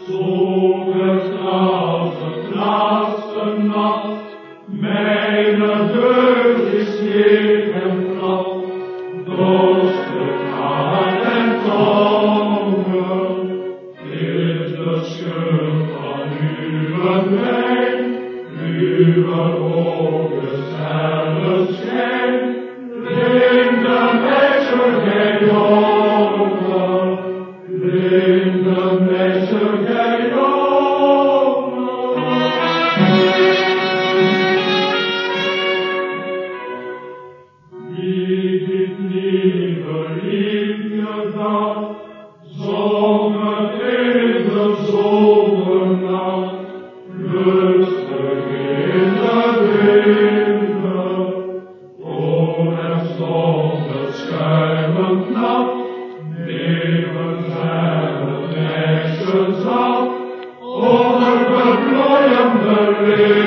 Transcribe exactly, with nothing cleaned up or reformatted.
Zomers als het laatste nacht, mijn deugd is neergeplat, dorstig hart en tongen, is de schuld van uw wijn, uw ogen zelfs schijn, blinde meisje gij jongen, blinde meisje gij jongen. Wie dit nieuwe liefje dat, zong het in de zomernacht, lustig in de winden. O, er stond het schuimend nat, neben zijn het meisje zat, over de bloeiende